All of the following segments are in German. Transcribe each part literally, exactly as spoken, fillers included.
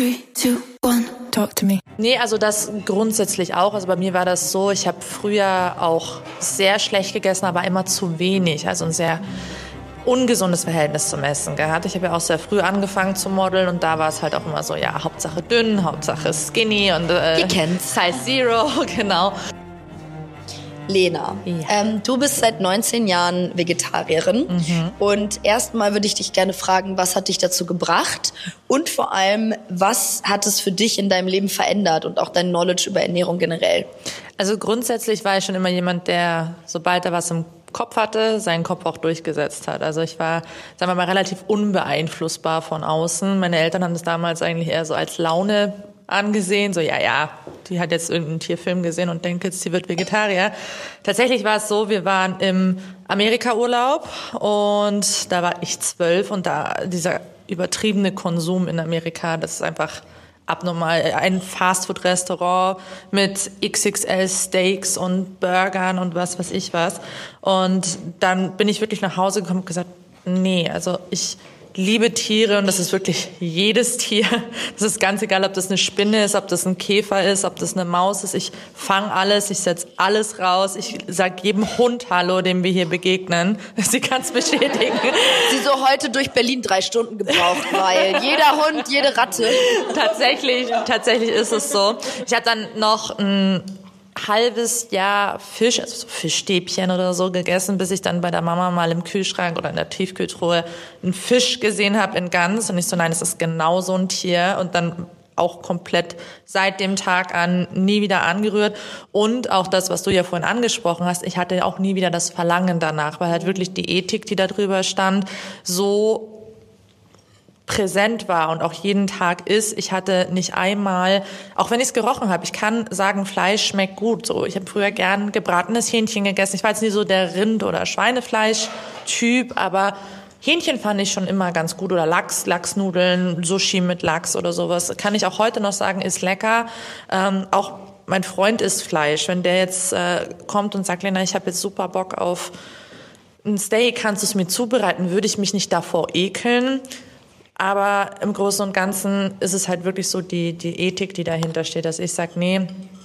Three, two, one, talk to me. Nee, also das grundsätzlich auch. Also bei mir war das so, ich habe früher auch sehr schlecht gegessen, aber immer zu wenig. Also ein sehr ungesundes Verhältnis zum Essen gehabt. Ich habe ja auch sehr früh angefangen zu modeln und da war es halt auch immer so, ja, Hauptsache dünn, Hauptsache skinny und äh, Die kennt's. Size Zero, genau. Lena, Ja. ähm, du bist seit neunzehn Jahren Vegetarierin Mhm. und erstmal würde ich dich gerne fragen, was hat dich dazu gebracht und vor allem, was hat es für dich in deinem Leben verändert und auch dein Knowledge über Ernährung generell? Also grundsätzlich war ich schon immer jemand, der, sobald er was im Kopf hatte, seinen Kopf auch durchgesetzt hat. Also ich war, sagen wir mal, relativ unbeeinflussbar von außen. Meine Eltern haben das damals eigentlich eher so als Laune angesehen, so ja, ja, die hat jetzt irgendeinen Tierfilm gesehen und denkt jetzt, sie wird Vegetarier. Tatsächlich war es so, wir waren im Amerika-Urlaub und da war ich zwölf und da dieser übertriebene Konsum in Amerika, das ist einfach abnormal. Ein Fastfood-Restaurant mit X X L Steaks und Burgern und was weiß ich was. Und dann bin ich wirklich nach Hause gekommen und gesagt, nee, also ich liebe Tiere und das ist wirklich jedes Tier. Das ist ganz egal, ob das eine Spinne ist, ob das ein Käfer ist, ob das eine Maus ist. Ich fange alles, ich setze alles raus. Ich sag jedem Hund Hallo, dem wir hier begegnen. Sie kann es bestätigen. Sie so heute durch Berlin drei Stunden gebraucht, weil jeder Hund, jede Ratte. Tatsächlich, tatsächlich ist es so. Ich habe dann noch ein halbes Jahr Fisch, also so Fischstäbchen oder so gegessen, bis ich dann bei der Mama mal im Kühlschrank oder in der Tiefkühltruhe einen Fisch gesehen habe in Gans und ich so, nein, es ist genau so ein Tier und dann auch komplett seit dem Tag an nie wieder angerührt und auch das, was du ja vorhin angesprochen hast, ich hatte auch nie wieder das Verlangen danach, weil halt wirklich die Ethik, die da drüber stand, so präsent war und auch jeden Tag ist. Ich hatte nicht einmal, auch wenn ich es gerochen habe, ich kann sagen, Fleisch schmeckt gut. So, ich habe früher gern gebratenes Hähnchen gegessen. Ich war jetzt nie so der Rind- oder Schweinefleisch-Typ, aber Hähnchen fand ich schon immer ganz gut oder Lachs, Lachsnudeln, Sushi mit Lachs oder sowas. Kann ich auch heute noch sagen, ist lecker. Ähm, auch mein Freund isst Fleisch. Wenn der jetzt äh, kommt und sagt, Lena, ich habe jetzt super Bock auf ein Steak, kannst du es mir zubereiten, würde ich mich nicht davor ekeln. Aber im Großen und Ganzen ist es halt wirklich so die, die Ethik, die dahinter steht, dass ich sage, nee,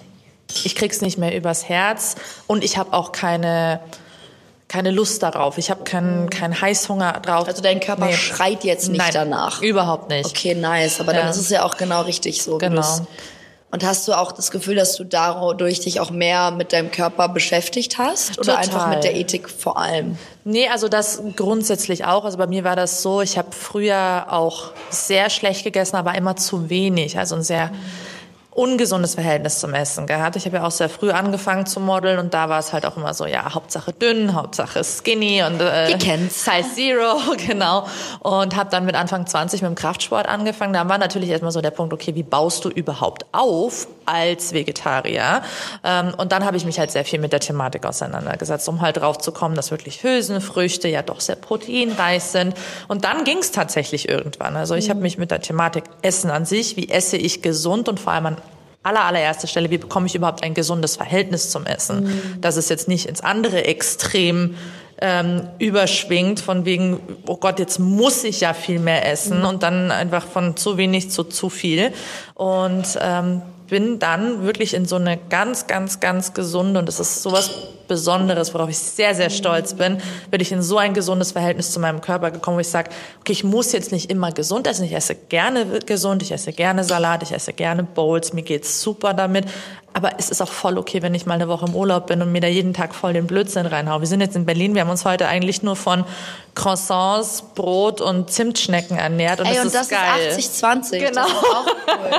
ich krieg's nicht mehr übers Herz und ich habe auch keine, keine Lust darauf. Ich habe keinen keinen Heißhunger drauf. Also dein Körper Nee. schreit jetzt nicht Nein, danach. überhaupt nicht. Okay, nice. Aber dann Ja. ist es ja auch genau richtig so. wie Genau. du's- Und hast du auch das Gefühl, dass du dadurch dich auch mehr mit deinem Körper beschäftigt hast? Oder Total. einfach mit der Ethik vor allem? Nee, also das grundsätzlich auch. Also bei mir war das so, ich habe früher auch sehr schlecht gegessen, aber immer zu wenig. Also ein sehr ungesundes Verhältnis zum Essen gehabt. Ich habe ja auch sehr früh angefangen zu modeln und da war es halt auch immer so, ja, Hauptsache dünn, Hauptsache skinny und äh, Die kennt's. Size Zero, genau. Und habe dann mit Anfang zwanzig mit dem Kraftsport angefangen. Da war natürlich erstmal so der Punkt, okay, wie baust du überhaupt auf als Vegetarier? Ähm, und dann habe ich mich halt sehr viel mit der Thematik auseinandergesetzt, um halt drauf zu kommen, dass wirklich Hülsenfrüchte ja doch sehr proteinreich sind. Und dann ging es tatsächlich irgendwann. Also ich habe mich mit der Thematik Essen an sich, wie esse ich gesund und vor allem an aller, allererster Stelle, wie bekomme ich überhaupt ein gesundes Verhältnis zum Essen? Mhm. Dass es jetzt nicht ins andere Extrem ähm, überschwingt, von wegen, oh Gott, jetzt muss ich ja viel mehr essen mhm. und dann einfach von zu wenig zu zu viel. Und ähm, bin dann wirklich in so eine ganz, ganz, ganz gesunde, und das ist sowas Besonderes, worauf ich sehr, sehr stolz bin, bin ich in so ein gesundes Verhältnis zu meinem Körper gekommen, wo ich sage, okay, ich muss jetzt nicht immer gesund essen, ich esse gerne gesund, ich esse gerne Salat, ich esse gerne Bowls, mir geht's super damit, aber es ist auch voll okay, wenn ich mal eine Woche im Urlaub bin und mir da jeden Tag voll den Blödsinn reinhaue. Wir sind jetzt in Berlin, wir haben uns heute eigentlich nur von Croissants, Brot und Zimtschnecken ernährt und Ey, das und ist das geil. ist achtzig zwanzig. Genau. Das ist auch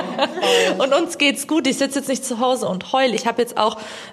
cool. Und uns geht's gut. Ich sitze jetzt nicht zu Hause und heul. Ich habe jetzt auch,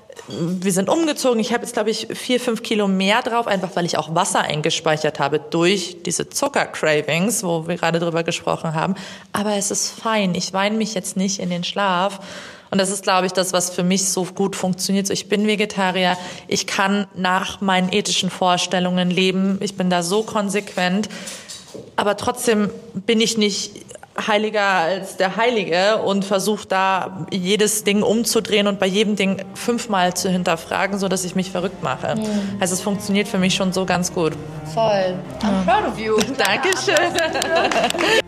wir sind umgezogen. Ich habe jetzt, glaube ich, vier, fünf Kilo mehr drauf, einfach weil ich auch Wasser eingespeichert habe durch diese Zucker-Cravings, wo wir gerade drüber gesprochen haben. Aber es ist fein. Ich weine mich jetzt nicht in den Schlaf. Und das ist, glaube ich, das, was für mich so gut funktioniert. So, ich bin Vegetarier. Ich kann nach meinen ethischen Vorstellungen leben. Ich bin da so konsequent. Aber trotzdem bin ich nicht heiliger als der Heilige und versuche da jedes Ding umzudrehen und bei jedem Ding fünfmal zu hinterfragen, so dass ich mich verrückt mache. Mhm. Also es funktioniert für mich schon so ganz gut. Voll. I'm proud of you. Dankeschön.